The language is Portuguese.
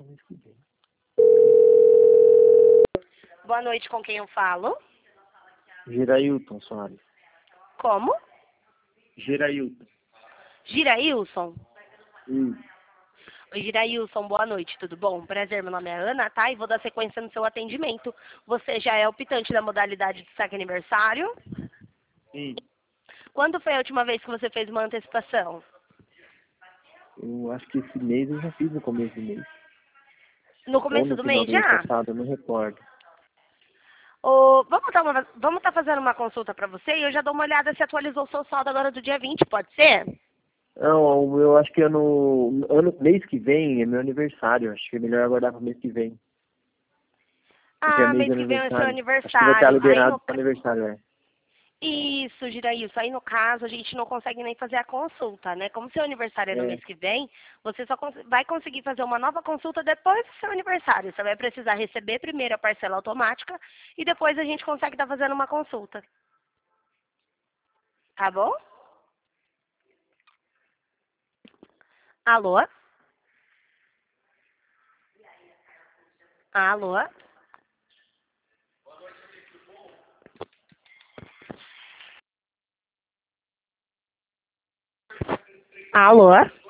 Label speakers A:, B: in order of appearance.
A: pro mês que vem.
B: Boa noite, com quem eu falo?
A: Girailton Soares.
B: Como?
A: Girailton.
B: Girailson?
A: Isso.
B: Oi, Girailson, boa noite, tudo bom? Prazer, meu nome é Ana, tá? E vou dar sequência no seu atendimento. Você já é optante da modalidade de saque aniversário?
A: Sim.
B: Quando foi a última vez que você fez uma antecipação?
A: Eu acho que esse mês eu já fiz no começo do mês.
B: No
A: Ou
B: começo
A: no
B: do
A: final
B: mês
A: do mês
B: já?
A: passado, eu não recordo.
B: Vamos tá fazendo uma consulta para você e eu já dou uma olhada se atualizou o seu saldo agora do dia 20, pode ser?
A: Não, eu acho que mês que vem é meu aniversário. Acho que é melhor aguardar pro mês que vem. Porque é
B: Ah,
A: mês de
B: mês que vem é o seu
A: aniversário. Acho que vai estar
B: aniversário.
A: liberado pro aniversário, é.
B: Isso, Girailson. Aí, no caso, a gente não consegue nem fazer a consulta, né? Como seu aniversário é no mês
A: É.
B: que vem, você só vai conseguir fazer uma nova consulta depois do seu aniversário. Você vai precisar receber primeiro a parcela automática e depois a gente consegue estar fazendo uma consulta. Tá bom? Alô? Alô? Alô?